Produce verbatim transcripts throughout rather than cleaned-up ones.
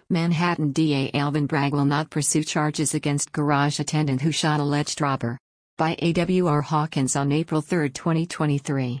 Manhattan D A Alvin Bragg will not pursue charges against garage attendant who shot alleged robber. By A W R Hawkins on April third, twenty twenty-three.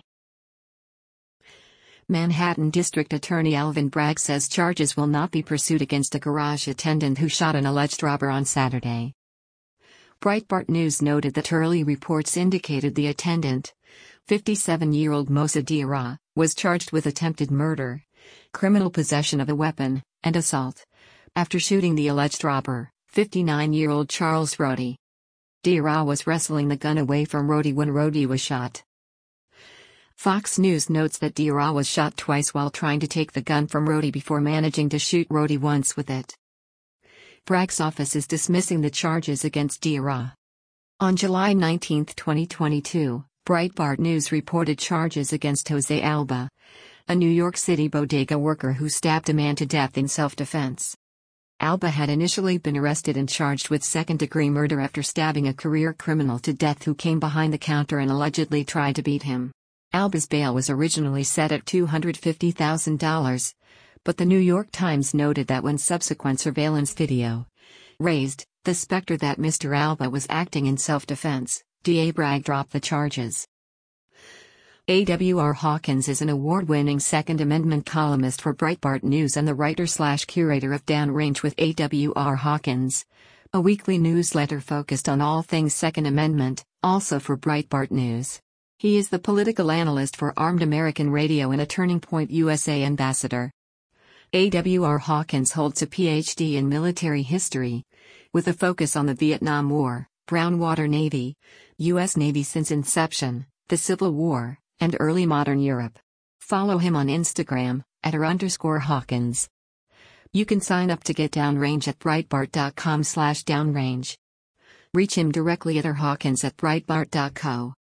Manhattan District Attorney Alvin Bragg says charges will not be pursued against a garage attendant who shot an alleged robber on Saturday. Breitbart News noted that early reports indicated the attendant, fifty-seven-year-old Mosa Diarra, was charged with attempted murder, criminal possession of a weapon, and assault, after shooting the alleged robber, fifty-nine-year-old Charles Rohde. Diarra was wrestling the gun away from Rohde when Rohde was shot. Fox News notes that Diarra was shot twice while trying to take the gun from Rohde before managing to shoot Rohde once with it. Bragg's office is dismissing the charges against Diarra. On July nineteenth, twenty twenty-two, Breitbart News reported charges against Jose Alba, a New York City bodega worker who stabbed a man to death in self-defense. Alba had initially been arrested and charged with second-degree murder after stabbing a career criminal to death who came behind the counter and allegedly tried to beat him. Alba's bail was originally set at two hundred fifty thousand dollars, but the New York Times noted that when subsequent surveillance video raised the specter that Mister Alba was acting in self-defense, D A Bragg dropped the charges. A W R Hawkins is an award-winning Second Amendment columnist for Breitbart News and the writer-slash-curator of Downrange with A W R Hawkins, a weekly newsletter focused on all things Second Amendment, also for Breitbart News. He is the political analyst for Armed American Radio and a Turning Point U S A ambassador. A W R Hawkins holds a P H D in military history, with a focus on the Vietnam War, Brown Water Navy, U S Navy since inception, the Civil War, and early modern Europe. Follow him on Instagram, at r underscore Hawkins. You can sign up to get Downrange at breitbart.com slash downrange. Reach him directly at r hawkins at breitbart dot co.